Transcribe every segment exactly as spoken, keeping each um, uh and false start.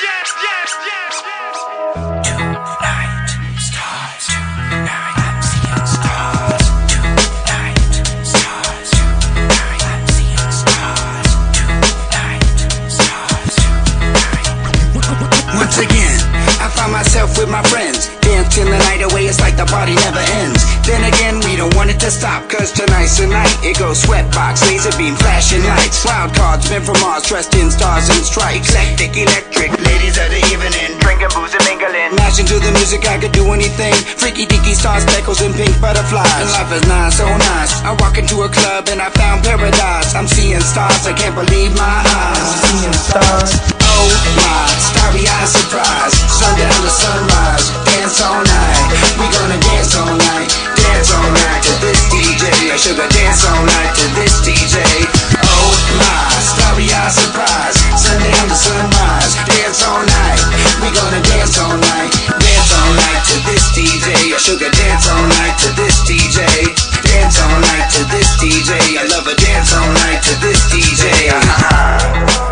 Once again, I find myself with my friends, dancing the night away, it's like the party never ends. Then again, we don't want it to stop, cause tonight's the night. It goes sweatbox, laser beam, flashing lights, wild cards, men from Mars, dressed in stars and stripes. Eclectic, electric, ladies of the evening, drinking, booze and mingling. Mashing to the music, I could do anything. Freaky deaky stars, speckles and pink butterflies. And life is nice, so nice. I walk into a club and I found paradise. I'm seeing stars, I can't believe my eyes. I'm seeing stars. Oh my, starry-eyed surprise. Sundown to sunrise, dance all night. We gonna dance all night, dance all night to this D J. I sugar dance all night to this D J. Oh my, starry-eyed surprise. Sundown to sunrise, dance all night. We gonna dance all night, dance all night to this D J. I sugar dance all night to this D J. Dance all night to this D J. I love a dance all night to this D J. Uh-huh.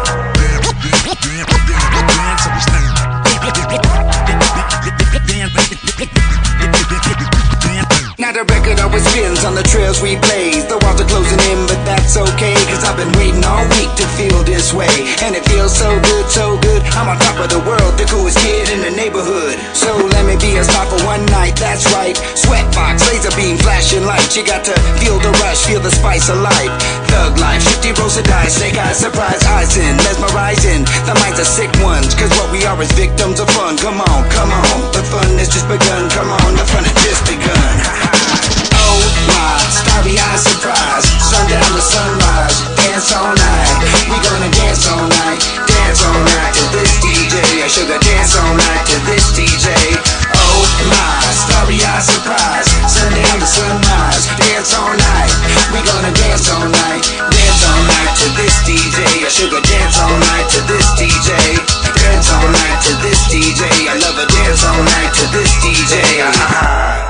Now the record always spins on the trails we blaze. The walls are closing in, but that's okay, cause I've been waiting all week to feel this way. And it feels so good, so good. I'm on top of the world, the coolest kid in the neighborhood. So let me be a star for one night, that's right. Sweatbox, laser beam, flashing lights. You got to feel the rush, feel the spice of life. Thug life, shifty rolls of dice. Snake eyes, surprise eyes in, mesmerizing. The minds are sick ones, cause what we are is victims of fun. Come on, come on, the fun has just begun. Come on, the fun has just begun. Oh my, starry-eyed surprise. Sundown to sunrise, dance all night. We gonna dance all night, dance all night to this D J. I sugar dance all night to this D J. Oh my, starry-eyed surprise. Sundown to sunrise, dance all night. We gonna dance all night, dance all night to this D J. I sugar dance all night to this D J. Dance all night to this D J. I love a dance all night to this D J. Uh-huh.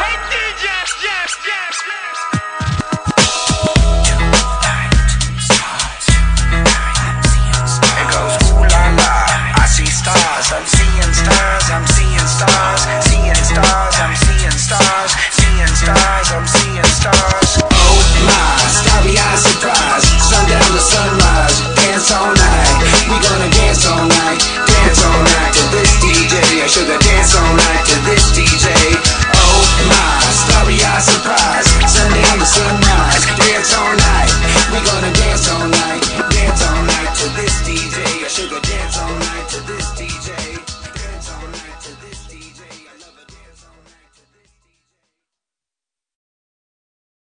I'm seeing stars, I'm seeing stars, seeing stars, I'm seeing stars, seeing stars, I'm seeing stars. Oh my, starry-eyed surprise. Sundown to sunrise, dance all night. We gonna dance all night, dance all night to this D J. I sugar dance all night to this D J. Oh my, starry-eyed surprise. Sundown to sunrise, dance all night. We gonna dance all night, dance all night to this D J. I sugar dance all night to this D J.